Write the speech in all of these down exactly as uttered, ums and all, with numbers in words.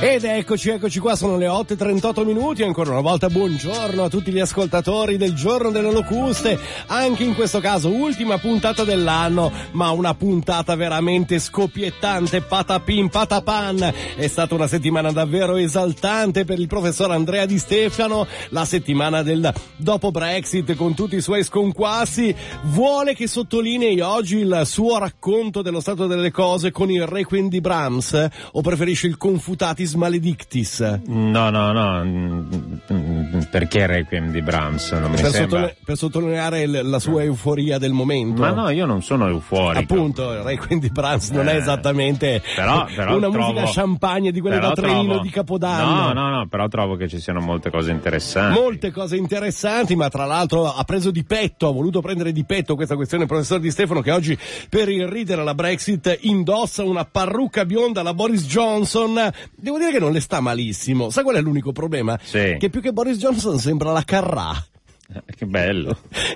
Ed eccoci, eccoci qua, sono le otto e trentotto minuti, ancora una volta buongiorno a tutti gli ascoltatori del Giorno delle Locuste, anche in questo caso ultima puntata dell'anno, ma una puntata veramente scoppiettante, patapin patapan. È stata una settimana davvero esaltante per il professor Andrea Di Stefano, la settimana del dopo Brexit con tutti i suoi sconquassi. Vuole che sottolinei oggi il suo racconto dello stato delle cose con il Requiem di Brahms, o preferisce il Confutatis Maledictis? No, no, no, perché Requiem di Brahms? Non mi per, sembra... sottole- per sottolineare l- la sua euforia del momento. Ma no, io non sono euforico. Appunto, il Requiem di Brahms non eh, è esattamente però, però una trovo, musica champagne di quelle da trenino trovo, di Capodanno. No, no, no, però trovo che ci siano molte cose interessanti. Molte cose interessanti, ma tra l'altro ha preso di petto, ha voluto prendere di petto questa questione il professor Di Stefano, che oggi per irridere la Brexit indossa una parrucca bionda alla Boris Johnson. Devo dire che non le sta malissimo. Sai qual è l'unico problema? Sì. Che più che Boris Johnson sembra la Carrà. Che bello.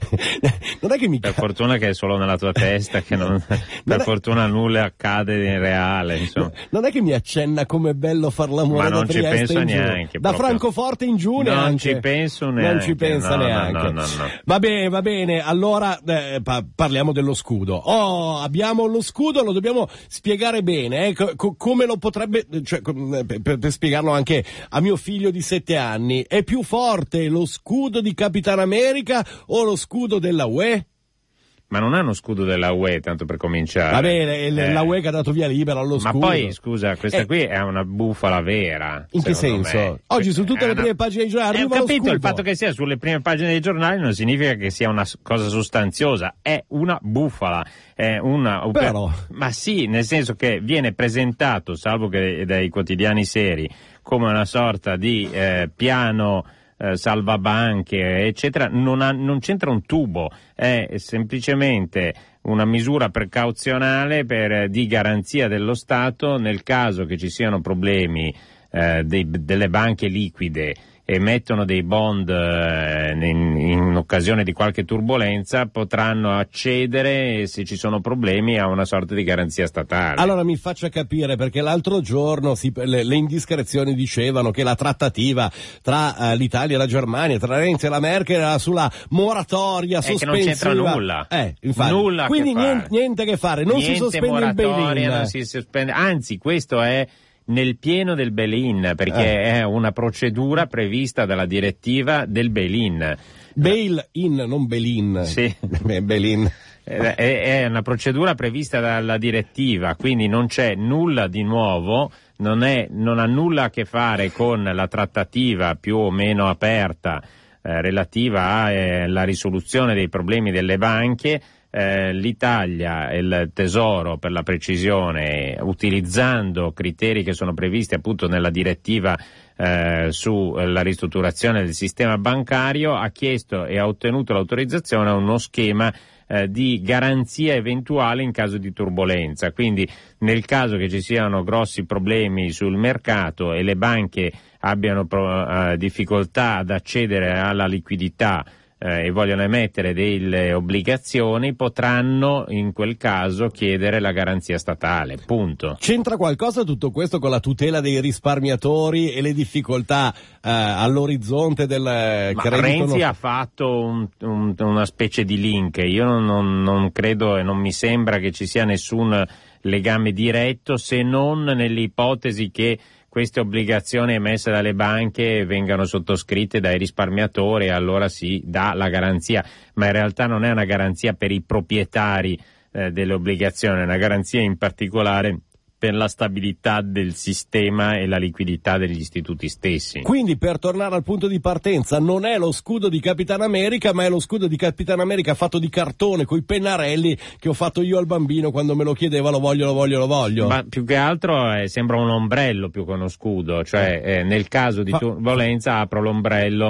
Non è che mi... Per fortuna che è solo nella tua testa, che non, non per è... fortuna nulla accade in reale, insomma. Non è che mi accenna come bello far l'amore. Ma non da ci penso Da neanche. Proprio. Francoforte in giù non neanche. ci penso neanche. Non ci pensa no, neanche. No, no, no, no. Va bene, va bene. Allora eh, pa- parliamo dello scudo. Oh, abbiamo lo scudo, lo dobbiamo spiegare bene. Eh? Co- come lo potrebbe, cioè, per, per spiegarlo anche a mio figlio di sette anni. È più forte lo scudo di Capitan America o lo scudo della U E? Ma non è uno scudo della U E, tanto per cominciare. Va bene, eh. la U E che ha dato via libera allo scudo. Ma poi, scusa, questa eh. qui è una bufala vera. In che senso? Me. Oggi su tutte è le una... prime pagine dei giornali arriva eh, ho capito, lo scudo. Il fatto che sia sulle prime pagine dei giornali non significa che sia una cosa sostanziosa, è una bufala. È una... Però... Ma sì, nel senso che viene presentato, salvo che dai quotidiani seri, come una sorta di eh, piano... Eh, salvabanche eccetera, non, ha, non c'entra un tubo, è semplicemente una misura precauzionale per, di garanzia dello Stato nel caso che ci siano problemi eh, dei, delle banche liquide emettono dei bond eh, in, in occasione di qualche turbolenza, potranno accedere, se ci sono problemi, a una sorta di garanzia statale. Allora mi faccia capire, perché l'altro giorno si, le, le indiscrezioni dicevano che la trattativa tra uh, l'Italia e la Germania, tra Renzi e la Merkel, era sulla moratoria sospensiva. È che non c'entra nulla. Eh, infatti. Nulla Quindi che niente, fare. niente che fare, non niente si sospende il bail-in. Non si sospende, anzi, questo è nel pieno del bail-in, perché eh. è una procedura prevista dalla direttiva del bail-in. Bail-in, non bail-in. Sì. Bail-in. È, è una procedura prevista dalla direttiva, quindi non c'è nulla di nuovo, non, è, non ha nulla a che fare con la trattativa più o meno aperta eh, relativa alla risoluzione dei problemi delle banche. Eh, L'Italia e il Tesoro, per la precisione, utilizzando criteri che sono previsti appunto nella direttiva eh, sulla ristrutturazione del sistema bancario, ha chiesto e ha ottenuto l'autorizzazione a uno schema eh, di garanzia eventuale in caso di turbolenza. Quindi nel caso che ci siano grossi problemi sul mercato e le banche abbiano pro, eh, difficoltà ad accedere alla liquidità e vogliono emettere delle obbligazioni, potranno in quel caso chiedere la garanzia statale, punto. C'entra qualcosa tutto questo con la tutela dei risparmiatori e le difficoltà eh, all'orizzonte del Ma credito? Renzi no... ha fatto un, un, una specie di link, io non, non, non credo e non mi sembra che ci sia nessun legame diretto, se non nell'ipotesi che queste obbligazioni emesse dalle banche vengano sottoscritte dai risparmiatori, allora si dà la garanzia, ma in realtà non è una garanzia per i proprietari eh, delle obbligazioni, è una garanzia in particolare per la stabilità del sistema e la liquidità degli istituti stessi. Quindi, per tornare al punto di partenza, non è lo scudo di Capitan America, ma è lo scudo di Capitan America fatto di cartone coi pennarelli che ho fatto io al bambino quando me lo chiedeva: lo voglio, lo voglio, lo voglio. Ma più che altro eh, sembra un ombrello più che uno scudo, cioè eh, nel caso di Fa... turbolenza apro l'ombrello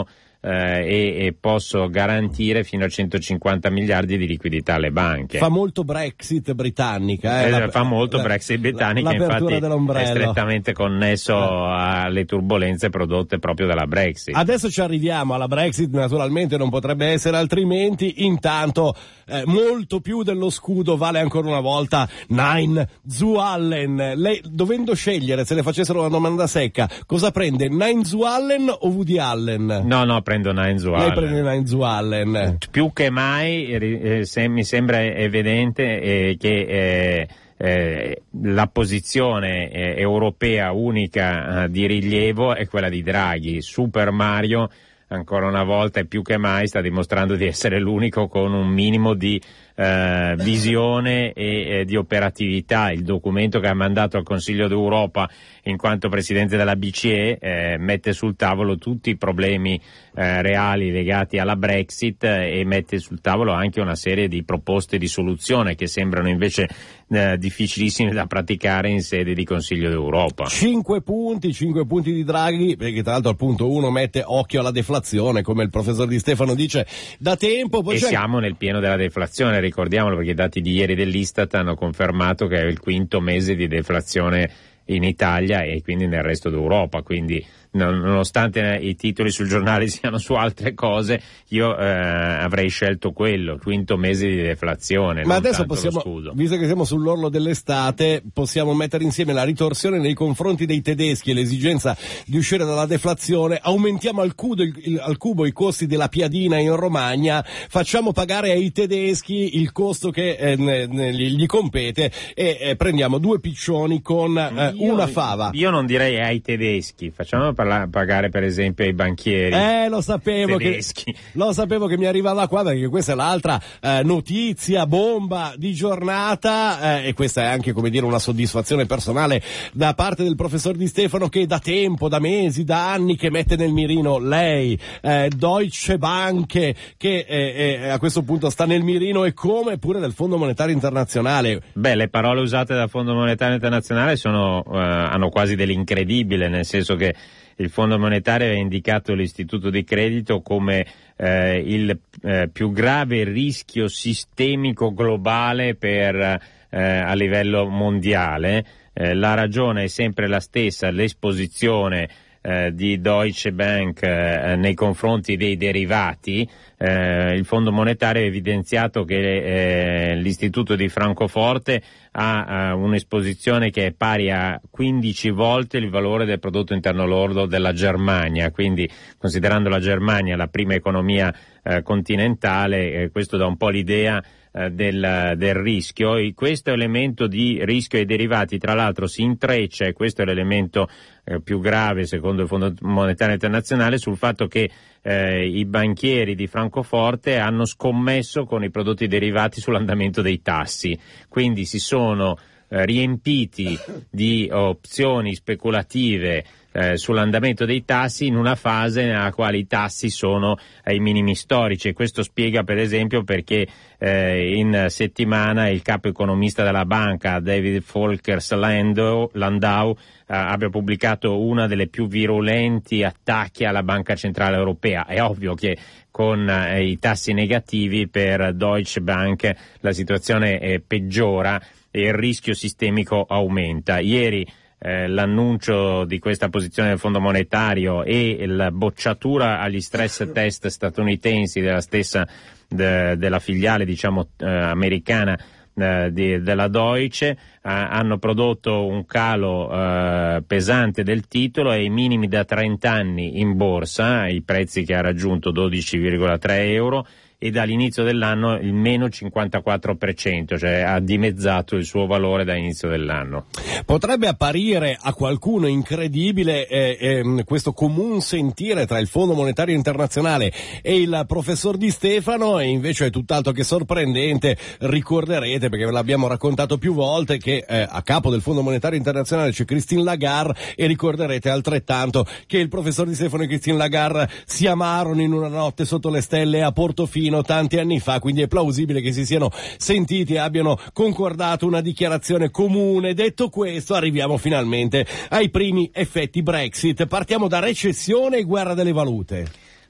eh, e, e posso garantire fino a centocinquanta miliardi di liquidità alle banche. Fa molto Brexit britannica. Eh, eh, la, fa molto la, Brexit britannica, infatti è strettamente connesso eh. alle turbolenze prodotte proprio dalla Brexit. Adesso ci arriviamo alla Brexit, naturalmente non potrebbe essere altrimenti. Intanto eh, molto più dello scudo vale ancora una volta Nine Zuallen. Lei, dovendo scegliere, se le facessero una domanda secca, cosa prende, Nine Zuallen o Woody Allen? No, no, prendo Nine Zuallen. Lei prende Nine Zuallen. Più che mai eh, se, mi sembra evidente eh, che eh, eh, la posizione eh, europea unica eh, di rilievo è quella di Draghi. Super Mario ancora una volta e più che mai sta dimostrando di essere l'unico con un minimo di eh, visione e eh, di operatività. Il documento che ha mandato al Consiglio d'Europa in quanto Presidente della B C E eh, mette sul tavolo tutti i problemi eh, reali legati alla Brexit eh, e mette sul tavolo anche una serie di proposte di soluzione che sembrano invece eh, difficilissime da praticare in sede di Consiglio d'Europa. Cinque punti, cinque punti di Draghi, perché tra l'altro al punto uno mette occhio alla deflazione, come il professor Di Stefano dice da tempo. Poi e c'è... siamo nel pieno della deflazione, ricordiamolo, perché i dati di ieri dell'Istat hanno confermato che è il quinto mese di deflazione in Italia e quindi nel resto d'Europa, quindi nonostante i titoli sul giornale siano su altre cose, io eh, avrei scelto quello, quinto mese di deflazione. Ma adesso possiamo, visto che siamo sull'orlo dell'estate, possiamo mettere insieme la ritorsione nei confronti dei tedeschi e l'esigenza di uscire dalla deflazione, aumentiamo al cubo, il, il, al cubo i costi della piadina in Romagna, facciamo pagare ai tedeschi il costo che eh, ne, ne, gli compete e eh, prendiamo due piccioni con eh, io, una fava. Io non direi ai tedeschi, facciamo pagare per esempio ai banchieri. Eh, lo sapevo tedeschi. che lo sapevo che mi arrivava qua, perché questa è l'altra eh, notizia bomba di giornata eh, e questa è anche, come dire, una soddisfazione personale da parte del professor Di Stefano, che da tempo, da mesi, da anni che mette nel mirino lei, eh, Deutsche Bank, che eh, eh, a questo punto sta nel mirino, e come pure del Fondo Monetario Internazionale. Beh, le parole usate dal Fondo Monetario Internazionale sono eh, hanno quasi dell'incredibile, nel senso che il Fondo Monetario ha indicato l'istituto di credito come eh, il eh, più grave rischio sistemico globale per eh, a livello mondiale. Eh, la ragione è sempre la stessa, l'esposizione eh, di Deutsche Bank eh, nei confronti dei derivati. Eh, il Fondo Monetario ha evidenziato che eh, l'istituto di Francoforte ha eh, un'esposizione che è pari a quindici volte il valore del prodotto interno lordo della Germania, quindi considerando la Germania la prima economia eh, continentale, eh, questo dà un po' l'idea eh, del, del rischio. E questo elemento di rischio ai derivati tra l'altro si intreccia, e questo è l'elemento eh, più grave secondo il Fondo Monetario Internazionale, sul fatto che Eh, i banchieri di Francoforte hanno scommesso con i prodotti derivati sull'andamento dei tassi, quindi si sono eh, riempiti di opzioni speculative eh, sull'andamento dei tassi in una fase nella quale i tassi sono ai minimi storici, e questo spiega per esempio perché eh, in settimana il capo economista della banca David Folkers Landau, Landau Uh, abbia pubblicato una delle più virulenti attacchi alla Banca Centrale Europea. È ovvio che con uh, i tassi negativi per Deutsche Bank la situazione eh, peggiora e il rischio sistemico aumenta. Ieri eh, l'annuncio di questa posizione del Fondo Monetario e la bocciatura agli stress test statunitensi della stessa de, della filiale diciamo eh, americana eh, di, della Deutsche eh, hanno prodotto un calo eh, pesante del titolo ai minimi da trenta anni in borsa, i prezzi che ha raggiunto dodici virgola tre euro, e dall'inizio dell'anno il meno cinquantaquattro per cento, cioè ha dimezzato il suo valore dall'inizio dell'anno. Potrebbe apparire a qualcuno incredibile eh, eh, questo comune sentire tra il Fondo Monetario Internazionale e il professor Di Stefano, e invece è tutt'altro che sorprendente. Ricorderete, perché ve l'abbiamo raccontato più volte, che eh, a capo del Fondo Monetario Internazionale c'è Christine Lagarde, e ricorderete altrettanto che il professor Di Stefano e Christine Lagarde si amarono in una notte sotto le stelle a Portofino tanti anni fa, quindi è plausibile che si siano sentiti e abbiano concordato una dichiarazione comune. Detto questo, arriviamo finalmente ai primi effetti Brexit. Partiamo da recessione e guerra delle valute.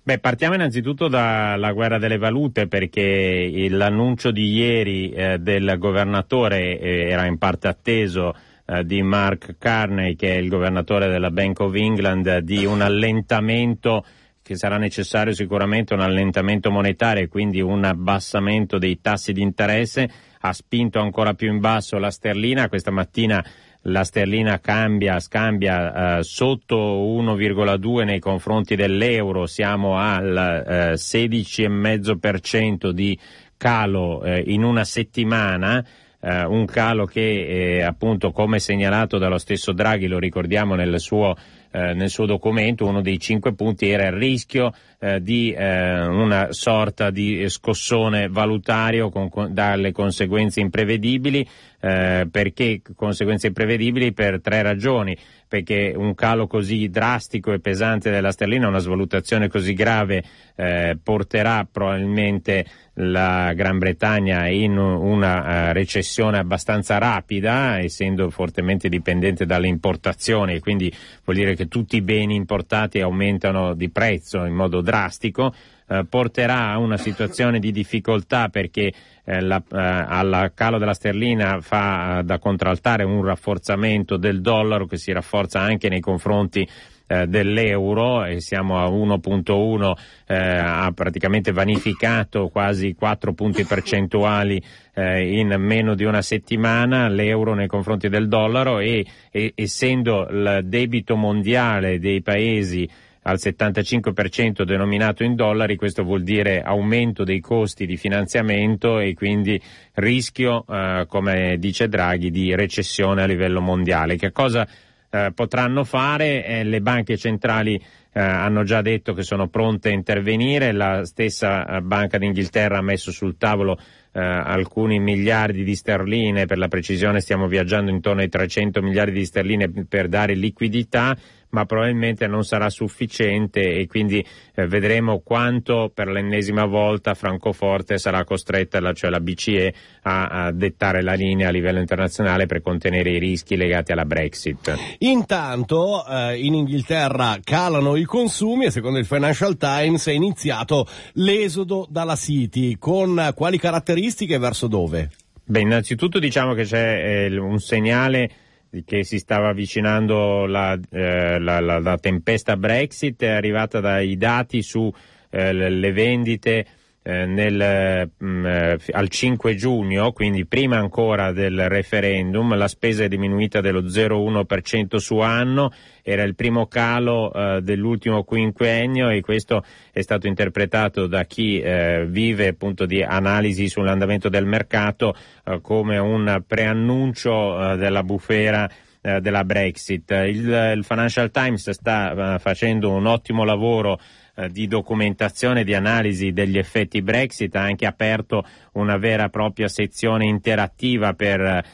Beh, partiamo innanzitutto dalla guerra delle valute, perché l'annuncio di ieri eh, del governatore eh, era in parte atteso eh, di Mark Carney, che è il governatore della Bank of England, di un allentamento che sarà necessario, sicuramente un allentamento monetario e quindi un abbassamento dei tassi di interesse. Ha spinto ancora più in basso la sterlina. Questa mattina la sterlina cambia, scambia eh, sotto uno virgola due nei confronti dell'euro, siamo al eh, sedici virgola cinque per cento di calo eh, in una settimana, eh, un calo che eh, appunto, come segnalato dallo stesso Draghi, lo ricordiamo nel suo Eh, nel suo documento, uno dei cinque punti era il rischio eh, di eh, una sorta di scossone valutario con, con, dalle conseguenze imprevedibili. Eh, perché conseguenze imprevedibili? Per tre ragioni. Perché un calo così drastico e pesante della sterlina, una svalutazione così grave, eh, porterà probabilmente la Gran Bretagna in una uh, recessione abbastanza rapida, essendo fortemente dipendente dalle importazioni, e quindi vuol dire che tutti i beni importati aumentano di prezzo in modo drastico. Eh, porterà a una situazione di difficoltà, perché eh, la, eh, al calo della sterlina fa eh, da contraltare un rafforzamento del dollaro, che si rafforza anche nei confronti eh, dell'euro, e siamo a uno virgola uno, eh, ha praticamente vanificato quasi quattro punti percentuali eh, in meno di una settimana l'euro nei confronti del dollaro, e, e essendo il debito mondiale dei paesi al settantacinque per cento denominato in dollari, questo vuol dire aumento dei costi di finanziamento e quindi rischio, eh, come dice Draghi, di recessione a livello mondiale. Che cosa eh, potranno fare? Eh, le banche centrali eh, hanno già detto che sono pronte a intervenire. La stessa eh, Banca d'Inghilterra ha messo sul tavolo eh, alcuni miliardi di sterline, per la precisione stiamo viaggiando intorno ai trecento miliardi di sterline per dare liquidità, ma probabilmente non sarà sufficiente, e quindi eh, vedremo quanto per l'ennesima volta Francoforte sarà costretta, la, cioè la B C E, a, a dettare la linea a livello internazionale per contenere i rischi legati alla Brexit. Intanto eh, in Inghilterra calano i consumi, e secondo il Financial Times è iniziato l'esodo dalla City. Con quali caratteristiche e verso dove? Beh, innanzitutto diciamo che c'è eh, un segnale che si stava avvicinando la, eh, la, la, la tempesta Brexit, è arrivata dai dati su eh, le vendite eh, nel, mh, al cinque giugno, quindi prima ancora del referendum. La spesa è diminuita dello zero virgola uno per cento su anno, era il primo calo eh, dell'ultimo quinquennio, e questo è stato interpretato da chi eh, vive appunto di analisi sull'andamento del mercato eh, come un preannuncio eh, della bufera eh, della Brexit. Il, il Financial Times sta eh, facendo un ottimo lavoro eh, di documentazione, di analisi degli effetti Brexit, ha anche aperto una vera e propria sezione interattiva per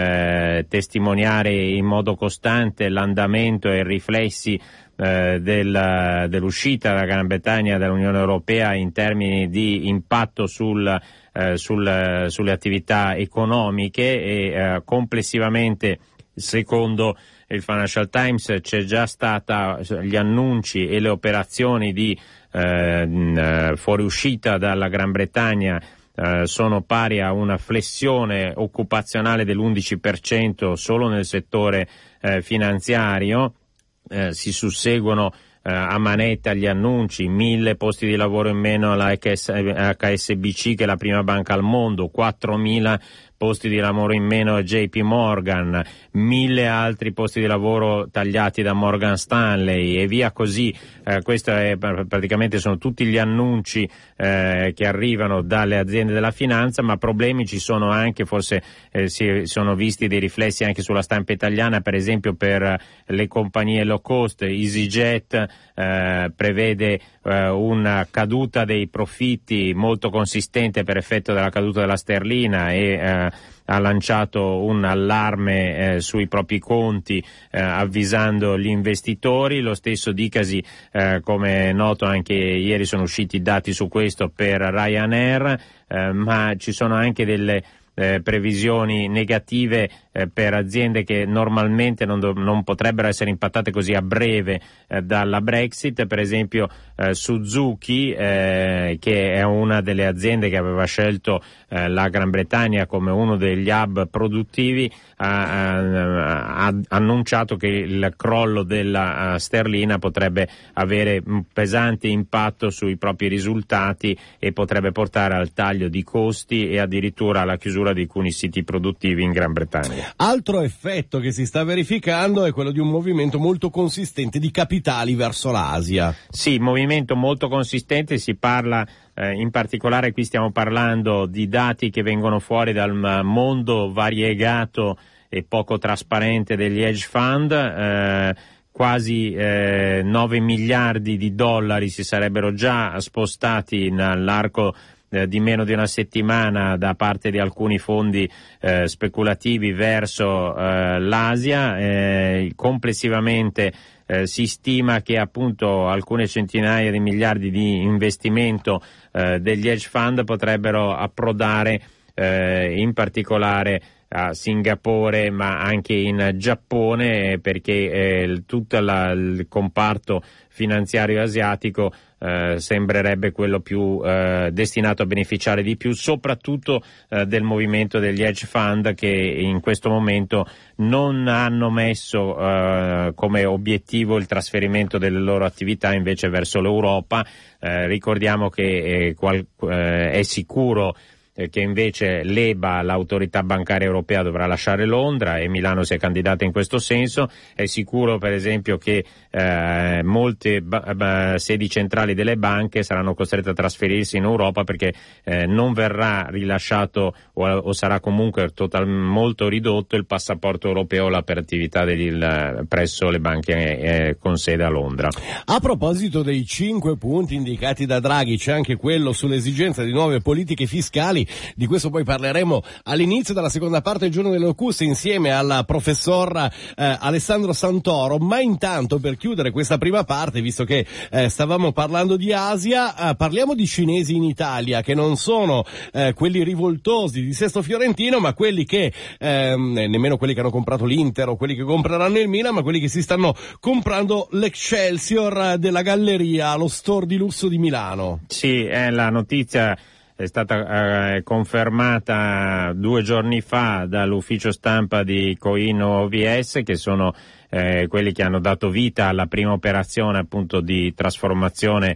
Eh, testimoniare in modo costante l'andamento e i riflessi eh, del, dell'uscita della Gran Bretagna dall'Unione Europea in termini di impatto sul, eh, sul, sulle attività economiche, e eh, complessivamente, secondo il Financial Times, c'è già stata gli annunci e le operazioni di eh, fuoriuscita dalla Gran Bretagna Uh, sono pari a una flessione occupazionale dell'undici per cento solo nel settore uh, finanziario. Uh, si susseguono uh, a manetta gli annunci: mille posti di lavoro in meno alla H S B C, che è la prima banca al mondo, quattromila posti di lavoro in meno a J P Morgan, mille altri posti di lavoro tagliati da Morgan Stanley, e via così. Eh, questo è praticamente, sono tutti gli annunci eh, che arrivano dalle aziende della finanza, ma problemi ci sono anche, forse eh, si sono visti dei riflessi anche sulla stampa italiana, per esempio per le compagnie low cost. EasyJet eh, prevede eh, una caduta dei profitti molto consistente per effetto della caduta della sterlina, e eh, ha lanciato un allarme eh, sui propri conti eh, avvisando gli investitori. Lo stesso dicasi, eh, come è noto, anche ieri sono usciti dati su questo per Ryanair, eh, ma ci sono anche delle Eh, previsioni negative eh, per aziende che normalmente non, do- non potrebbero essere impattate così a breve eh, dalla Brexit, per esempio eh, Suzuki, eh, che è una delle aziende che aveva scelto eh, la Gran Bretagna come uno degli hub produttivi, ha, ha, ha annunciato che il crollo della uh, sterlina potrebbe avere un pesante impatto sui propri risultati e potrebbe portare al taglio di costi e addirittura alla chiusura di alcuni siti produttivi in Gran Bretagna. Altro effetto che si sta verificando è quello di un movimento molto consistente di capitali verso l'Asia. Sì, movimento molto consistente, si parla eh, in particolare, qui stiamo parlando di dati che vengono fuori dal mondo variegato e poco trasparente degli hedge fund, eh, quasi eh, nove miliardi di dollari si sarebbero già spostati nell'arco eh, di meno di una settimana da parte di alcuni fondi eh, speculativi verso eh, l'Asia. Eh, complessivamente eh, si stima che appunto alcune centinaia di miliardi di investimento eh, degli hedge fund potrebbero approdare eh, in particolare a Singapore, ma anche in Giappone, perché eh, tutto la, il comparto finanziario asiatico eh, sembrerebbe quello più eh, destinato a beneficiare di più, soprattutto eh, del movimento degli hedge fund, che in questo momento non hanno messo eh, come obiettivo il trasferimento delle loro attività invece verso l'Europa. Eh, ricordiamo che eh, qual, eh, è sicuro che invece l'E B A, l'autorità bancaria europea, dovrà lasciare Londra e Milano si è candidata in questo senso. È sicuro per esempio che eh, molte ba- ba- sedi centrali delle banche saranno costrette a trasferirsi in Europa perché eh, non verrà rilasciato o, o sarà comunque total, molto ridotto il passaporto europeo alla per attività degli, il, presso le banche eh, con sede a Londra. A proposito dei cinque punti indicati da Draghi, c'è anche quello sull'esigenza di nuove politiche fiscali. Di questo poi parleremo all'inizio della seconda parte del Giorno delle Locuste insieme al professor eh, Alessandro Santoro, ma intanto per chiudere questa prima parte, visto che eh, stavamo parlando di Asia, eh, parliamo di cinesi in Italia, che non sono eh, quelli rivoltosi di Sesto Fiorentino, ma quelli che ehm, nemmeno quelli che hanno comprato l'Inter o quelli che compreranno il Milan, ma quelli che si stanno comprando l'Excelsior della Galleria, lo store di lusso di Milano. Sì, è la notizia è stata eh, confermata due giorni fa dall'ufficio stampa di Coino O V S, che sono eh, quelli che hanno dato vita alla prima operazione appunto di trasformazione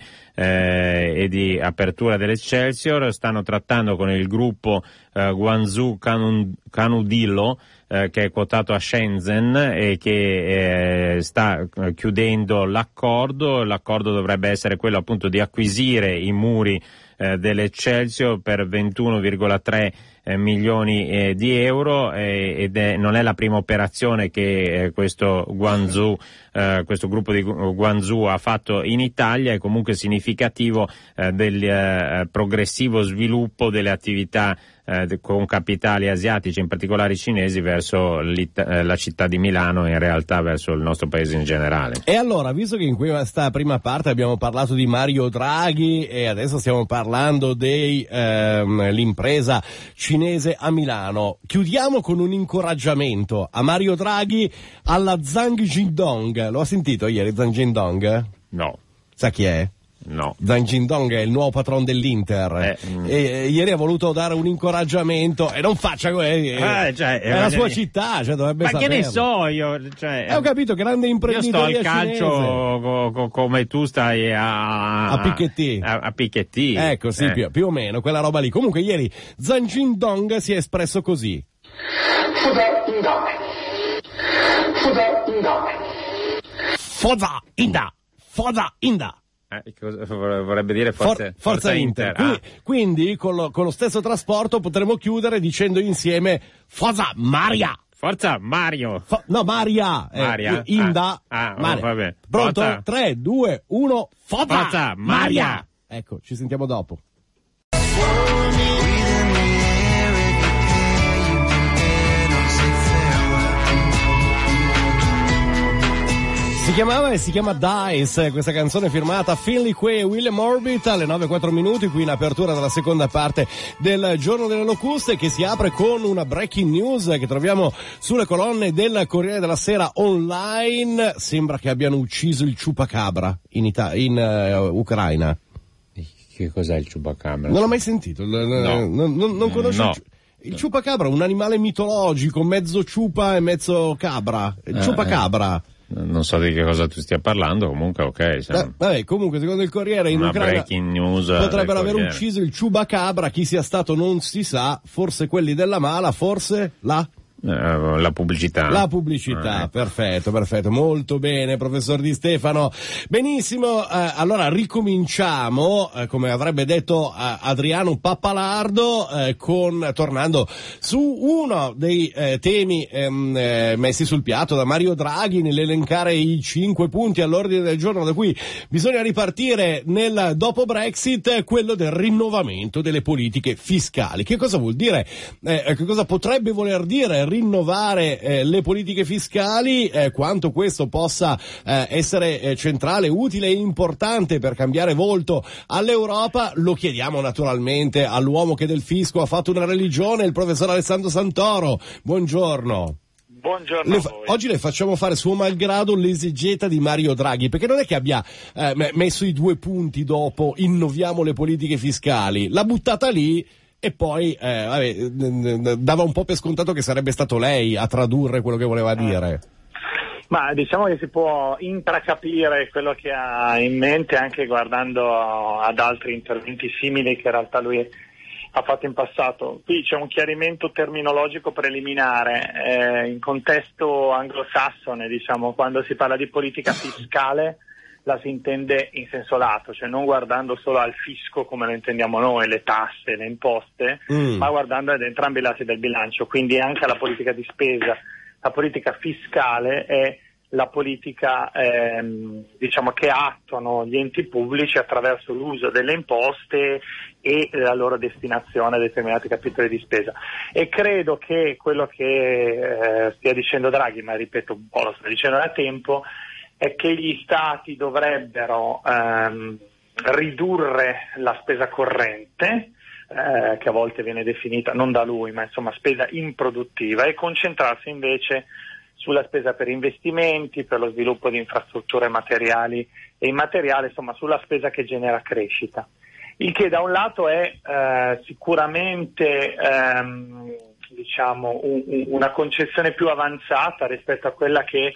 eh, e di apertura dell'Excelsior. Stanno trattando con il gruppo eh, Guangzhou Canun- Canudillo, eh, che è quotato a Shenzhen e che eh, sta chiudendo l'accordo. L'accordo dovrebbe essere quello appunto di acquisire i muri eh, dell'Excelsior per ventuno virgola tre eh, milioni eh, di euro eh, ed è, non è la prima operazione che eh, questo Guangzhou, eh, questo gruppo di Guangzhou ha fatto in Italia. È comunque significativo eh, del eh, progressivo sviluppo delle attività eh, con capitali asiatici, in particolare cinesi, verso eh, la città di Milano e in realtà verso il nostro paese in generale. E allora, visto che in questa prima parte abbiamo parlato di Mario Draghi e adesso stiamo parlando dell'impresa ehm, cinese a Milano, chiudiamo con un incoraggiamento a Mario Draghi, alla Zhang Jindong. Lo ha sentito ieri Zhang Jindong? No. Sa chi è? No. Zhang Jindong è il nuovo patron dell'Inter eh, mm. e, e ieri ha voluto dare un incoraggiamento e non faccia eh, eh, cioè, è la sua città, cioè dovrebbe ma saperlo. Che ne so io, cioè, eh, ho capito, grande imprenditoria. Io sto al calcio co, co, come tu stai a a Piketty a, a Piketty ecco sì, eh. più, più o meno quella roba lì. Comunque ieri Zhang Jindong si è espresso così: Forza Inda, Forza Inda. Eh, cosa vorrebbe dire forza, For, forza, forza Inter, Inter. Ah. Quindi, quindi con, lo, con lo stesso trasporto potremo chiudere dicendo insieme Forza Maria. Forza Mario. Fo- no, Maria. Maria. Eh, Inda. Ah, ah Maria. Oh, vabbè. Pronto? Forza. tre, due, uno, Forza, Forza Maria. Maria. Ecco, ci sentiamo dopo. Si chiamava e si chiama Dice, questa canzone firmata Finley Quay e William Orbit alle nove e quattro minuti, qui in apertura della seconda parte del Giorno delle Locuste, che si apre con una breaking news che troviamo sulle colonne del Corriere della Sera online. Sembra che abbiano ucciso il Chupacabra in, Ita- in uh, Ucraina. Che cos'è il Chupacabra? Non l'ho mai sentito, no. non, non, non conosco no. il, il Chupacabra, un animale mitologico, mezzo ciupa e mezzo cabra, il eh, Chupacabra. Eh. Non so di che cosa tu stia parlando, comunque ok. Siamo... Vabbè, comunque secondo il Corriere in una Ucraina breaking news potrebbero aver ucciso il Chupacabra, chi sia stato non si sa, forse quelli della mala, forse la... Uh, la pubblicità. La pubblicità, ah, perfetto, perfetto, molto bene, professor Di Stefano. Benissimo, eh, allora ricominciamo, eh, come avrebbe detto eh, Adriano Pappalardo, eh, con, tornando su uno dei eh, temi ehm, eh, messi sul piatto da Mario Draghi nell'elencare i cinque punti all'ordine del giorno da cui bisogna ripartire nel dopo Brexit, quello del rinnovamento delle politiche fiscali. Che cosa vuol dire? Eh, che cosa potrebbe voler dire rinnovare eh, le politiche fiscali, eh, quanto questo possa eh, essere eh, centrale, utile e importante per cambiare volto all'Europa, lo chiediamo naturalmente all'uomo che del fisco ha fatto una religione, il professor Alessandro Santoro. Buongiorno. Buongiorno le a fa- voi. Oggi le facciamo fare suo malgrado l'esegeta di Mario Draghi, perché non è che abbia eh, messo i due punti dopo innoviamo le politiche fiscali, l'ha buttata lì e poi eh, vabbè, dava un po' per scontato che sarebbe stato lei a tradurre quello che voleva dire. Ma diciamo che si può intracapire quello che ha in mente anche guardando ad altri interventi simili che in realtà lui ha fatto in passato. Qui c'è un chiarimento terminologico preliminare, eh, in contesto anglosassone, diciamo, quando si parla di politica fiscale la si intende in senso lato, cioè non guardando solo al fisco come lo intendiamo noi, le tasse, le imposte, mm. ma guardando ad entrambi i lati del bilancio, quindi anche alla politica di spesa. La politica fiscale è la politica ehm, diciamo che attuano gli enti pubblici attraverso l'uso delle imposte e la loro destinazione a determinati capitoli di spesa. E credo che quello che eh, stia dicendo Draghi, ma ripeto un po' lo sta dicendo da tempo, è che gli stati dovrebbero ehm, ridurre la spesa corrente, eh, che a volte viene definita, non da lui, ma insomma spesa improduttiva, e concentrarsi invece sulla spesa per investimenti, per lo sviluppo di infrastrutture materiali e immateriali, insomma sulla spesa che genera crescita. Il che da un lato è eh, sicuramente ehm, diciamo un, un, una concezione più avanzata rispetto a quella che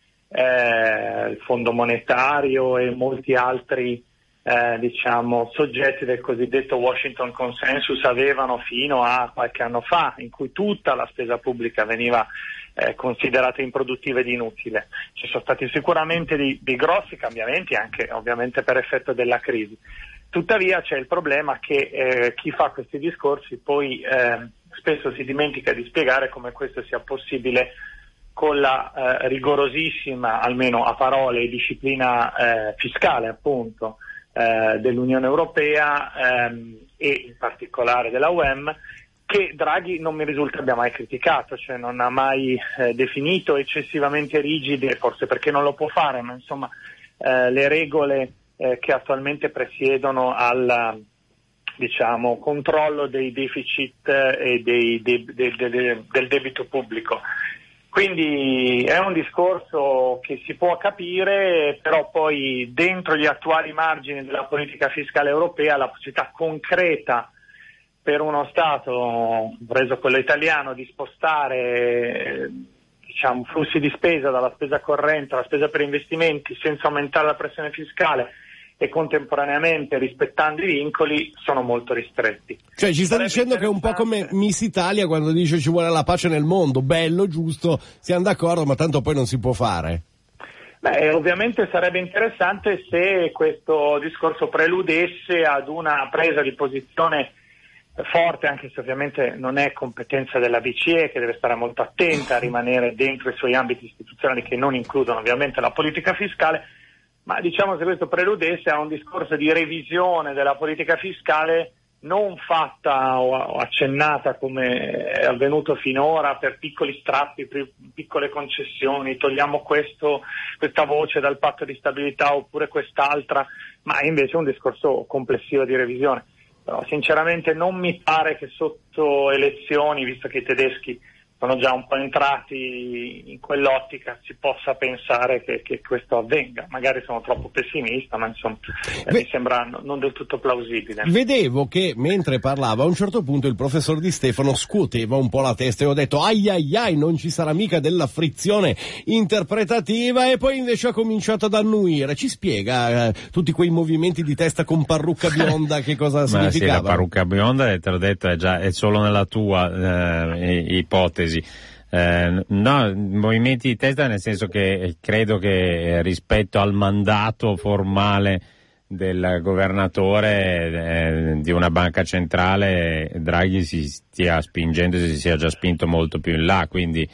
Eh, il Fondo Monetario e molti altri eh, diciamo soggetti del cosiddetto Washington Consensus avevano fino a qualche anno fa, in cui tutta la spesa pubblica veniva eh, considerata improduttiva ed inutile. Ci sono stati sicuramente dei, dei grossi cambiamenti, anche ovviamente per effetto della crisi. Tuttavia c'è il problema che eh, chi fa questi discorsi poi eh, spesso si dimentica di spiegare come questo sia possibile con la eh, rigorosissima, almeno a parole, disciplina eh, fiscale appunto eh, dell'Unione Europea ehm, e in particolare della U E M, che Draghi non mi risulta abbia mai criticato, cioè non ha mai eh, definito eccessivamente rigide, forse perché non lo può fare, ma insomma eh, le regole eh, che attualmente presiedono al diciamo controllo dei deficit e dei, de, de, de, de, del debito pubblico. Quindi è un discorso che si può capire, però poi dentro gli attuali margini della politica fiscale europea la possibilità concreta per uno Stato, preso quello italiano, di spostare diciamo, flussi di spesa dalla spesa corrente alla spesa per investimenti senza aumentare la pressione fiscale e contemporaneamente rispettando i vincoli, sono molto ristretti. Cioè ci sta Sarebbe dicendo che è un po' come Miss Italia quando dice ci vuole la pace nel mondo, bello, giusto, siamo d'accordo, ma tanto poi non si può fare. Beh, ovviamente sarebbe interessante se questo discorso preludesse ad una presa di posizione forte, anche se ovviamente non è competenza della B C E, che deve stare molto attenta a rimanere dentro i suoi ambiti istituzionali che non includono ovviamente la politica fiscale. Ma diciamo se questo preludesse a un discorso di revisione della politica fiscale non fatta o accennata come è avvenuto finora per piccoli strappi, per piccole concessioni, togliamo questo, questa voce dal patto di stabilità oppure quest'altra, ma è invece un discorso complessivo di revisione. Però sinceramente non mi pare che sotto elezioni, visto che i tedeschi sono già un po' entrati in quell'ottica, si possa pensare che, che questo avvenga. Magari sono troppo pessimista, ma insomma eh, mi sembra non del tutto plausibile. Vedevo che mentre parlava a un certo punto il professor Di Stefano scuoteva un po' la testa e ho detto ai ai ai, non ci sarà mica della frizione interpretativa, e poi invece ha cominciato ad annuire. Ci spiega eh, tutti quei movimenti di testa con parrucca bionda che cosa significava? Ma sì, la parrucca bionda, te l'ho detto, è già è solo nella tua eh, ipotesi. Eh, no, movimenti di testa nel senso che credo che rispetto al mandato formale del governatore eh, di una banca centrale Draghi si stia spingendo, si sia già spinto molto più in là, quindi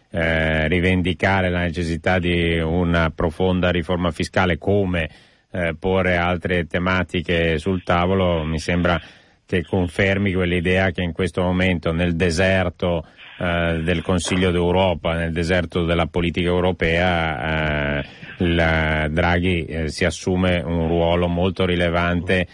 eh, rivendicare la necessità di una profonda riforma fiscale come eh, porre altre tematiche sul tavolo mi sembra che confermi quell'idea che in questo momento nel deserto eh, del Consiglio d'Europa, nel deserto della politica europea, eh, il Draghi eh, si assume un ruolo molto rilevante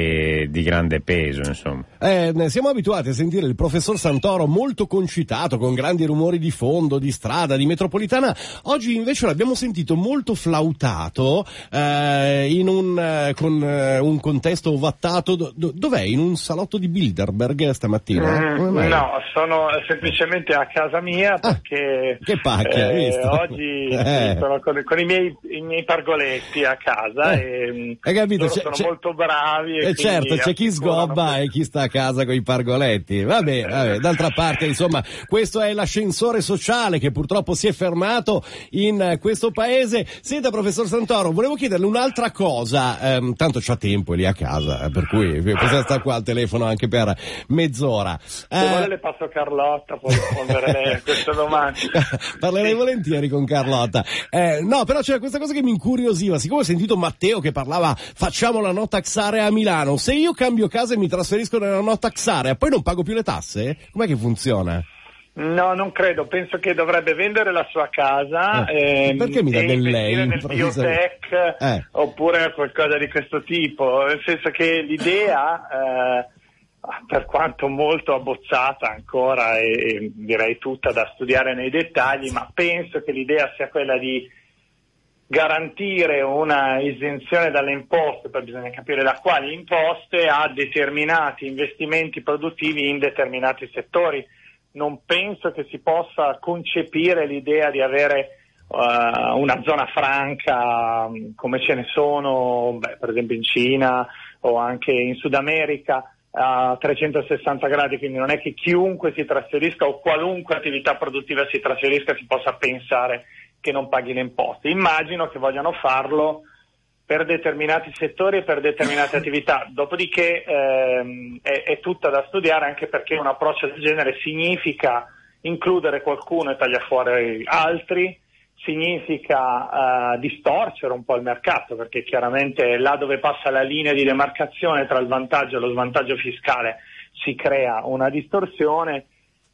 e di grande peso, insomma. Eh, siamo abituati a sentire il professor Santoro molto concitato, con grandi rumori di fondo, di strada, di metropolitana. Oggi invece l'abbiamo sentito molto flautato, eh, in un, eh, con eh, un contesto ovattato. Do, dov'è? In un salotto di Bilderberg stamattina? Mm, no, sono semplicemente a casa mia perché ah, che pacchia, eh, visto? oggi eh. sono con, con i, miei, i miei pargoletti a casa eh. e hai capito? sono c'è, molto bravi. E eh certo, c'è chi sgobba e chi sta a casa con i pargoletti. Vabbè, vabbè, d'altra parte, insomma, questo è l'ascensore sociale che purtroppo si è fermato in questo paese. Senta, professor Santoro, volevo chiederle un'altra cosa, ehm, tanto c'ha tempo lì a casa, per cui possiamo stare qua al telefono anche per mezz'ora. Se eh, vuole le passo Carlotta, può rispondere lei a queste domande. Parlerei sì. volentieri con Carlotta. Eh, no, però c'era questa cosa che mi incuriosiva, siccome ho sentito Matteo che parlava facciamo la no tax area a Milano, se io cambio casa e mi trasferisco nella no tax area, poi non pago più le tasse? Com'è che funziona? No, non credo, penso che dovrebbe vendere la sua casa eh, eh, perché mi dà del lei nel biotech eh. oppure qualcosa di questo tipo, nel senso che l'idea eh, per quanto molto abbozzata ancora e, e direi tutta da studiare nei dettagli, ma penso che l'idea sia quella di garantire una esenzione dalle imposte, poi bisogna capire da quali imposte, a determinati investimenti produttivi in determinati settori. Non penso che si possa concepire l'idea di avere uh, una zona franca um, come ce ne sono, beh, per esempio in Cina o anche in Sud America, a trecentosessanta gradi, quindi non è che chiunque si trasferisca o qualunque attività produttiva si trasferisca si possa pensare che non paghi le imposte. Immagino che vogliano farlo per determinati settori e per determinate attività, dopodiché ehm, è, è tutta da studiare, anche perché un approccio del genere significa includere qualcuno e tagliare fuori altri, significa uh, distorcere un po' il mercato, perché chiaramente là dove passa la linea di demarcazione tra il vantaggio e lo svantaggio fiscale si crea una distorsione.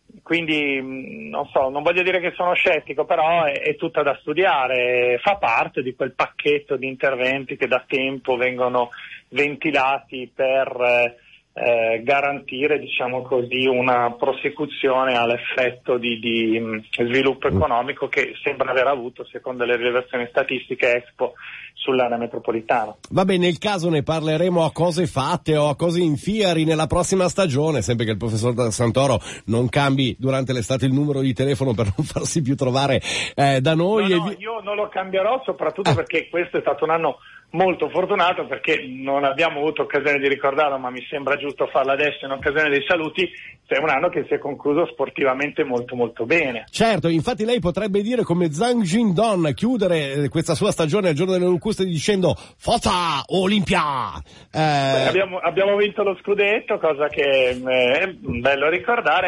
Quindi non so, non voglio dire che sono scettico, però è, è tutta da studiare, fa parte di quel pacchetto di interventi che da tempo vengono ventilati per eh, garantire, diciamo così, una prosecuzione all'effetto di, di sviluppo economico che sembra aver avuto, secondo le rilevazioni statistiche Expo, sull'area metropolitana. Vabbè, nel caso ne parleremo a cose fatte o a cose in fieri nella prossima stagione, sempre che il professor Santoro non cambi durante l'estate il numero di telefono per non farsi più trovare eh, da noi. No, no, vi... io non lo cambierò, soprattutto ah. perché questo è stato un anno molto fortunato, perché non abbiamo avuto occasione di ricordarlo, ma mi sembra giusto farlo adesso in occasione dei saluti. È un anno che si è concluso sportivamente molto molto bene. Certo, infatti lei potrebbe dire come Zhang Jindong, chiudere questa sua stagione al giorno delle locuste dicendo Forza Olimpia! Eh... Abbiamo, abbiamo vinto lo scudetto, cosa che è bello ricordare,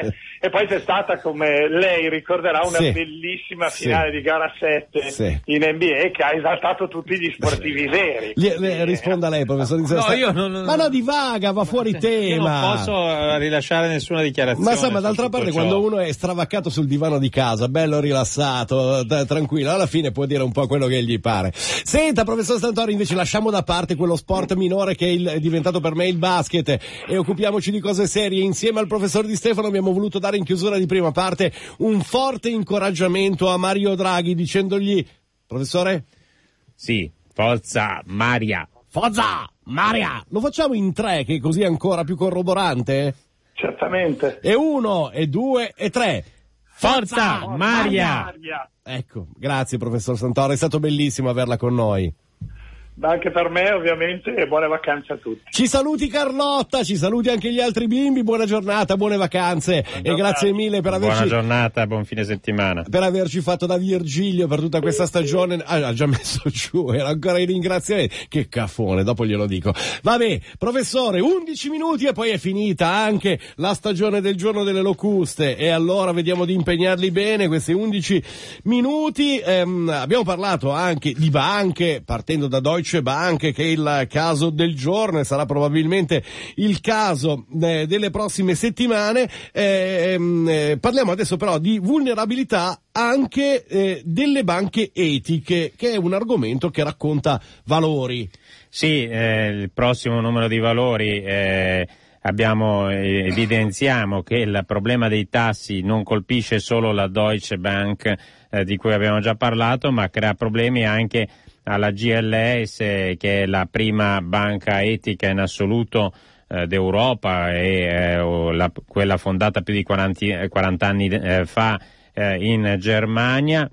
E poi c'è stata, come lei ricorderà, una sì. bellissima finale sì. di gara sette sì. in N B A che ha esaltato tutti gli sportivi veri. Le, le, risponda lei, professor Di No, io non, non, ma no, divaga, va fuori tema. Io non posso rilasciare nessuna dichiarazione. Ma sa, ma d'altra parte, ciò. quando uno è stravaccato sul divano di casa, bello rilassato, t- tranquillo, alla fine può dire un po' quello che gli pare. Senta, professor Stantori, invece lasciamo da parte quello sport minore che è, il, è diventato per me il basket e occupiamoci di cose serie. Insieme al professor Di Stefano abbiamo voluto dare in chiusura di prima parte un forte incoraggiamento a Mario Draghi dicendogli: professore? Sì, forza Maria. Forza Maria! Lo facciamo in tre, che è così ancora più corroborante? Certamente. E uno, e due, e tre. Forza, Forza Maria! Maria! Ecco, grazie professor Santoro, è stato bellissimo averla con noi. Anche per me ovviamente, e buone vacanze a tutti. Ci saluti Carlotta, ci saluti anche gli altri bimbi, buona giornata, buone vacanze. Buona e giornata. Grazie mille per averci... Buona giornata, buon fine settimana. Per averci fatto da Virgilio per tutta questa stagione. Ah, ha già messo giù, era ancora in ringraziamento. Che caffone, dopo glielo dico. Vabbè, professore, undici minuti e poi è finita anche la stagione del giorno delle locuste e allora vediamo di impegnarli bene questi undici minuti. Ehm, abbiamo parlato anche di banche, partendo da Deutsche Bank, che è il caso del giorno e sarà probabilmente il caso eh, delle prossime settimane. Eh, eh, parliamo adesso però di vulnerabilità anche eh, delle banche etiche, che è un argomento che racconta valori. Sì, eh, il prossimo numero di valori eh, abbiamo eh, evidenziamo che il problema dei tassi non colpisce solo la Deutsche Bank eh, di cui abbiamo già parlato, ma crea problemi anche alla G L S, che è la prima banca etica in assoluto eh, d'Europa e eh, la, quella fondata più di quaranta anni eh, fa eh, in Germania.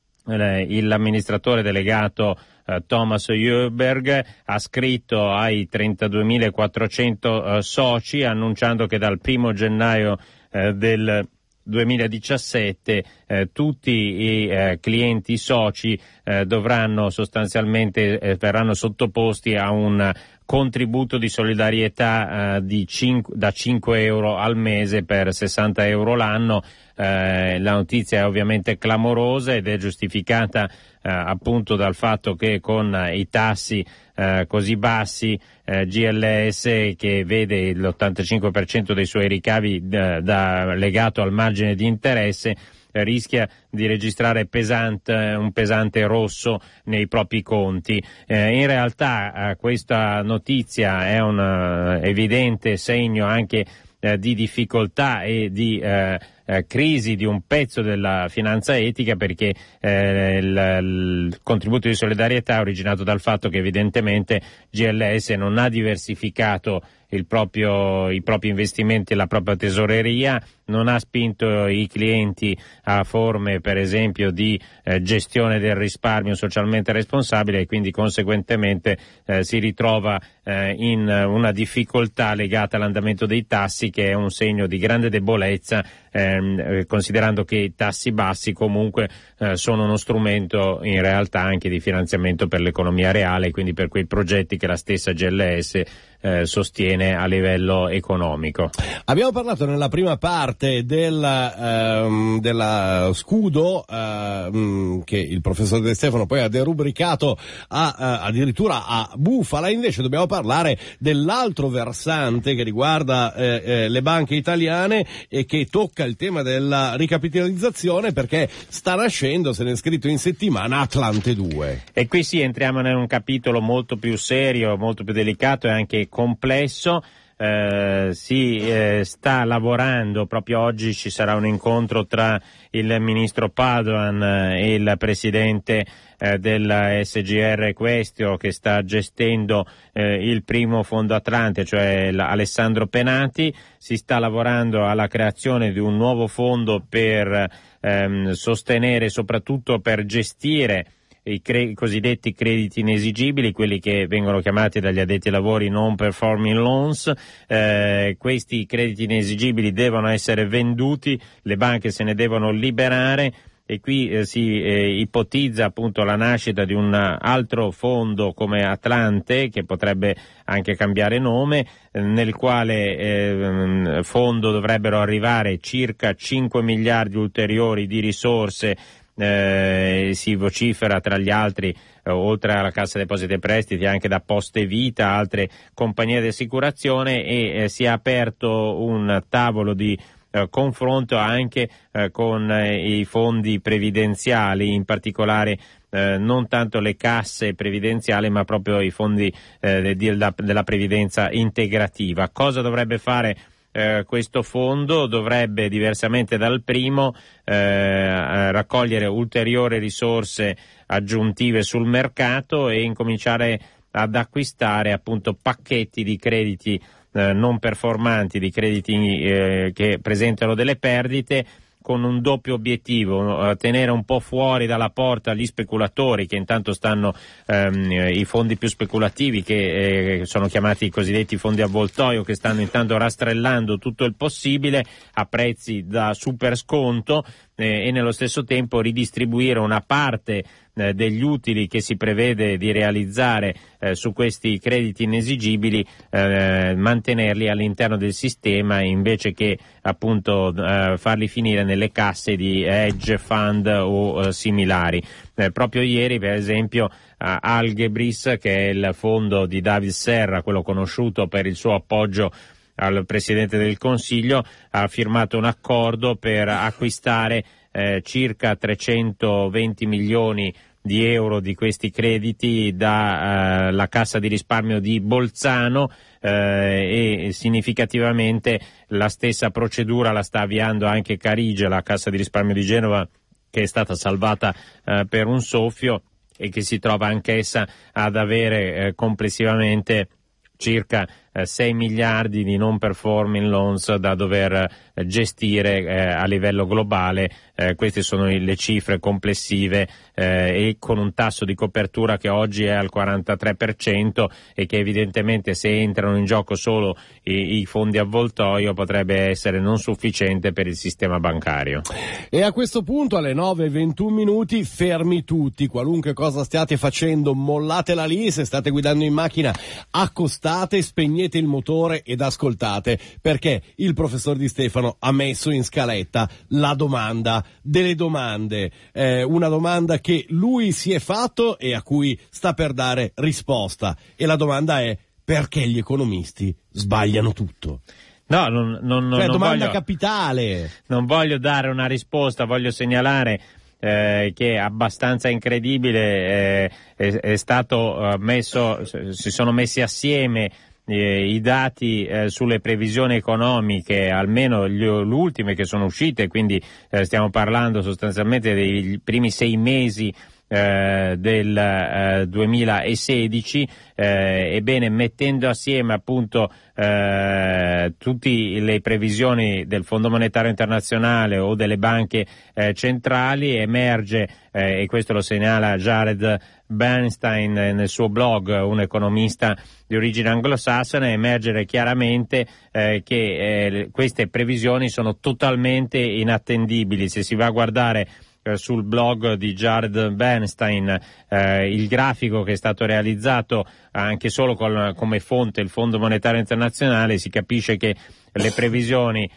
Eh, l'amministratore delegato eh, Thomas Jöberg ha scritto ai trentaduemilaquattrocento eh, soci annunciando che dal primo gennaio eh, del duemiladiciassette eh, tutti i eh, clienti soci eh, dovranno sostanzialmente eh, verranno sottoposti a un contributo di solidarietà eh, di cinque, da cinque euro al mese per sessanta euro l'anno. Eh, la notizia è ovviamente clamorosa ed è giustificata eh, appunto dal fatto che con eh, i tassi eh, così bassi eh, G L S, che vede l'ottantacinque per cento dei suoi ricavi da, da, legato al margine di interesse, eh, rischia di registrare pesante, un pesante rosso nei propri conti. Eh, in realtà eh, questa notizia è un uh, evidente segno anche eh, di difficoltà e di eh, eh, crisi di un pezzo della finanza etica, perché eh, il, il contributo di solidarietà è originato dal fatto che evidentemente G L S non ha diversificato il proprio, i propri investimenti e la propria tesoreria, non ha spinto i clienti a forme per esempio di eh, gestione del risparmio socialmente responsabile e quindi conseguentemente eh, si ritrova eh, in una difficoltà legata all'andamento dei tassi, che è un segno di grande debolezza, ehm, considerando che i tassi bassi comunque eh, sono uno strumento in realtà anche di finanziamento per l'economia reale, quindi per quei progetti che la stessa G L S eh, sostiene a livello economico. Abbiamo parlato nella prima parte del ehm, della scudo ehm, che il professor De Stefano poi ha derubricato a, a, addirittura a bufala. Invece dobbiamo parlare dell'altro versante che riguarda eh, eh, le banche italiane e che tocca il tema della ricapitalizzazione, perché sta nascendo, se ne è scritto in settimana, Atlante due. E qui sì, entriamo in un capitolo molto più serio, molto più delicato e anche complesso. Eh, si eh, sta lavorando, proprio oggi ci sarà un incontro tra il ministro Padoan e il presidente eh, della S G R Questio, che sta gestendo eh, il primo fondo Atlante, cioè Alessandro Penati. Si sta lavorando alla creazione di un nuovo fondo per ehm, sostenere, soprattutto per gestire i, cre- i cosiddetti crediti inesigibili, quelli che vengono chiamati dagli addetti ai lavori non performing loans. Eh, questi crediti inesigibili devono essere venduti, le banche se ne devono liberare e qui eh, si eh, ipotizza appunto la nascita di un altro fondo come Atlante, che potrebbe anche cambiare nome, eh, nel quale eh, fondo dovrebbero arrivare circa cinque miliardi ulteriori di risorse. Eh, si vocifera tra gli altri, eh, oltre alla Cassa Depositi e Prestiti, anche da Poste Vita, altre compagnie di assicurazione, e eh, si è aperto un tavolo di Eh, confronto anche eh, con eh, i fondi previdenziali, in particolare eh, non tanto le casse previdenziali ma proprio i fondi eh, della, della previdenza integrativa. Cosa dovrebbe fare eh, questo fondo? Dovrebbe, diversamente dal primo, eh, raccogliere ulteriori risorse aggiuntive sul mercato e incominciare ad acquistare appunto pacchetti di crediti Eh, non performanti, di crediti eh, che presentano delle perdite, con un doppio obiettivo: tenere un po' fuori dalla porta gli speculatori, che intanto stanno ehm, i fondi più speculativi, che eh, sono chiamati i cosiddetti fondi avvoltoio, che stanno intanto rastrellando tutto il possibile a prezzi da super sconto, eh, e nello stesso tempo ridistribuire una parte eh, degli utili che si prevede di realizzare eh, su questi crediti inesigibili, eh, mantenerli all'interno del sistema invece che appunto eh, farli finire nelle casse di hedge fund o eh, similari. Eh, proprio ieri, per esempio, eh, Algebris, che è il fondo di David Serra, quello conosciuto per il suo appoggio al Presidente del Consiglio, ha firmato un accordo per acquistare eh, circa trecentoventi milioni di euro di questi crediti da eh, la Cassa di risparmio di Bolzano, eh, e significativamente la stessa procedura la sta avviando anche Carige, la Cassa di risparmio di Genova, che è stata salvata eh, per un soffio e che si trova anch'essa ad avere eh, complessivamente circa eh, sei miliardi di non performing loans da dover eh, gestire eh, a livello globale. Eh, queste sono le cifre complessive, eh, e con un tasso di copertura che oggi è al quarantatré per cento, e che evidentemente, se entrano in gioco solo i, i fondi avvoltoio, potrebbe essere non sufficiente per il sistema bancario. E a questo punto, alle nove e ventuno minuti, fermi tutti, qualunque cosa stiate facendo, mollatela lì. Se state guidando in macchina, accostate, spegnete il motore ed ascoltate, perché il professor Di Stefano ha messo in scaletta la domanda delle domande, eh, una domanda che lui si è fatto e a cui sta per dare risposta, e la domanda è: perché gli economisti sbagliano tutto? No, non, non, cioè, non domanda voglio, capitale. Non voglio dare una risposta, voglio segnalare Eh, che è abbastanza incredibile. Eh, è, è stato eh, messo, si sono messi assieme eh, i dati eh, sulle previsioni economiche, almeno gli, le ultime che sono uscite, quindi eh, stiamo parlando sostanzialmente dei primi sei mesi Eh, del eh, duemilasedici, eh, ebbene, mettendo assieme appunto eh, tutte le previsioni del Fondo Monetario Internazionale o delle banche eh, centrali, emerge, eh, e questo lo segnala Jared Bernstein nel suo blog, un economista di origine anglosassone, emergere chiaramente eh, che eh, queste previsioni sono totalmente inattendibili. Se si va a guardare sul blog di Jared Bernstein eh, il grafico che è stato realizzato anche solo con, come fonte il Fondo Monetario Internazionale, si capisce che le previsioni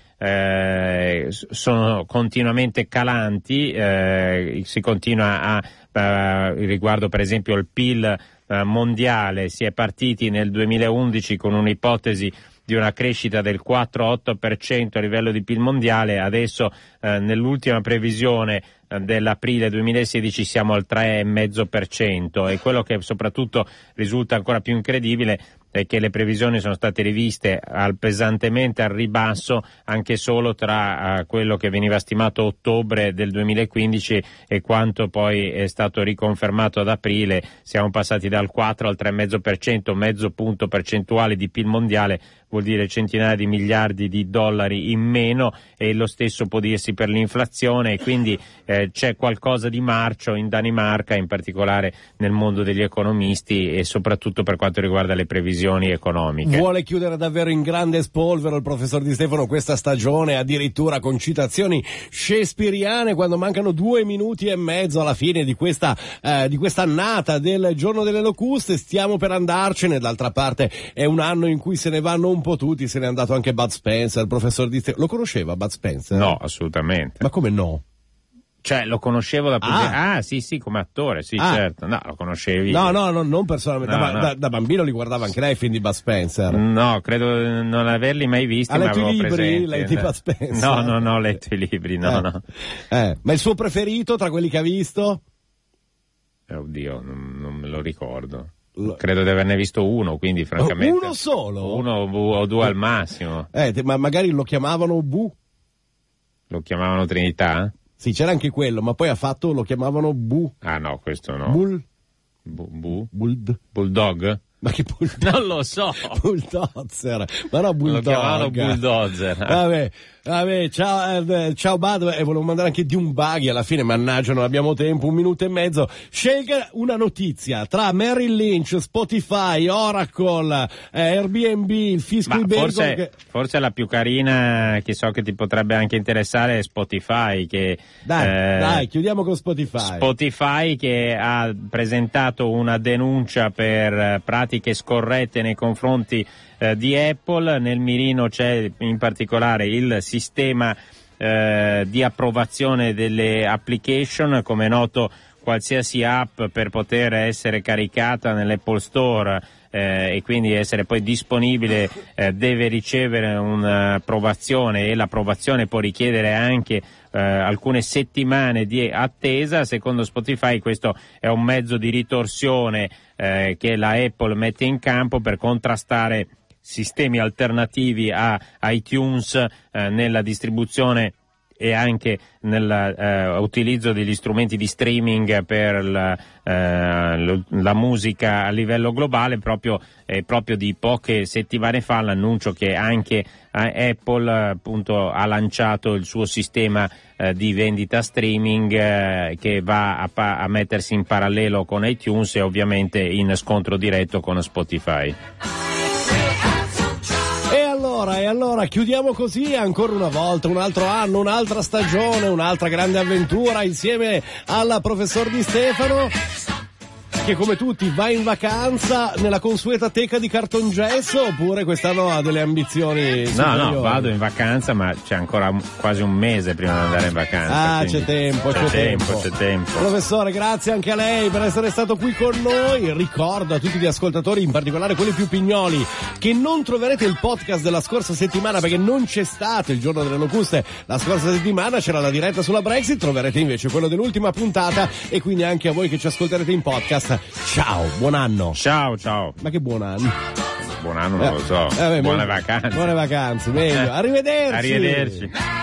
eh, sono continuamente calanti, eh, si continua a eh, riguardo per esempio il P I L eh, mondiale. Si è partiti nel duemilaundici con un'ipotesi di una crescita del quattro virgola otto per cento a livello di P I L mondiale, adesso eh, nell'ultima previsione eh, dell'aprile duemilasedici siamo al tre virgola cinque per cento, e quello che soprattutto risulta ancora più incredibile è che le previsioni sono state riviste al, pesantemente al ribasso anche solo tra uh, quello che veniva stimato a ottobre del duemilaquindici e quanto poi è stato riconfermato ad aprile. Siamo passati dal quattro al tre virgola cinque per cento, mezzo punto percentuale di P I L mondiale, vuol dire centinaia di miliardi di dollari in meno, e lo stesso può dirsi per l'inflazione, e quindi eh, c'è qualcosa di marcio in Danimarca, in particolare nel mondo degli economisti e soprattutto per quanto riguarda le previsioni previsioni economiche. Vuole chiudere davvero in grande spolvero il professor Di Stefano questa stagione, addirittura con citazioni shakespeariane, quando mancano due minuti e mezzo alla fine di questa eh, di questa annata del Giorno delle Locuste. Stiamo per andarcene, d'altra parte è un anno in cui se ne vanno un po' tutti, se n'è andato anche Bud Spencer, il professor Di Stefano. Lo conosceva Bud Spencer? No, assolutamente. Ma come no? Cioè, lo conoscevo da ah. ah sì sì come attore, sì ah. certo. No, lo conoscevi? No, no, no, non personalmente. No, da, no. Da, da bambino li guardava anche lei, film di Bud Spencer. No, credo non averli mai visti. Ha letto ma i libri, presenti. lei di Bud Spencer? No, no, no, ho letto i libri, no, eh. no. Eh. Ma il suo preferito tra quelli che ha visto? Eh, oddio, non, non me lo ricordo. Lo... Credo di averne visto uno, quindi francamente. Uno solo? Uno o due al massimo. Eh, ma magari lo chiamavano Bu? Lo chiamavano Trinità? Sì, c'era anche quello, ma poi ha fatto, lo chiamavano Bu. Ah no, questo no. Bull? Bu? Bu? Buld? Bulldog? Ma che bulldog? Non lo so. Bulldozer. Ma no, bulldog. Lo chiamavano bulldozer. Vabbè, vabbè, ciao, eh, ciao Bad, e volevo mandare anche di un buggy alla fine, mannaggia, non abbiamo tempo, un minuto e mezzo. Scelga una notizia tra Merrill Lynch, Spotify, Oracle, eh, Airbnb, il fisco iberico. Forse, che... forse la più carina che so che ti potrebbe anche interessare è Spotify, che dai, eh, dai, chiudiamo con Spotify. Spotify che ha presentato una denuncia per pratiche scorrette nei confronti eh, di Apple. Nel mirino c'è in particolare il sistema eh, di approvazione delle application. Come è noto, qualsiasi app per poter essere caricata nell'Apple Store eh, e quindi essere poi disponibile eh, deve ricevere un'approvazione, e l'approvazione può richiedere anche eh, alcune settimane di attesa. Secondo Spotify questo è un mezzo di ritorsione eh, che la Apple mette in campo per contrastare sistemi alternativi a iTunes eh, nella distribuzione e anche nell'utilizzo eh, degli strumenti di streaming per la, eh, la musica a livello globale. Proprio, eh, proprio di poche settimane fa l'annuncio che anche eh, Apple appunto ha lanciato il suo sistema eh, di vendita streaming eh, che va a, pa- a mettersi in parallelo con iTunes e ovviamente in scontro diretto con Spotify. E allora chiudiamo così ancora una volta, un altro anno, un'altra stagione, un'altra grande avventura insieme al professor Di Stefano, che come tutti va in vacanza nella consueta teca di cartongesso, oppure quest'anno ha delle ambizioni superiori? No, no, vado in vacanza, ma c'è ancora quasi un mese prima di andare in vacanza. Ah, c'è tempo, c'è, c'è tempo, tempo. c'è tempo. Professore, grazie anche a lei per essere stato qui con noi. Ricordo a tutti gli ascoltatori, in particolare quelli più pignoli, che non troverete il podcast della scorsa settimana perché non c'è stato il Giorno delle Locuste. La scorsa settimana c'era la diretta sulla Brexit, troverete invece quello dell'ultima puntata, e quindi anche a voi che ci ascolterete in podcast. Ciao, buon anno. Ciao, ciao. Ma che buon anno. Buon anno non lo so. Eh, vabbè, buone buone vacanze. Buone vacanze, meglio. Arrivederci. Arrivederci.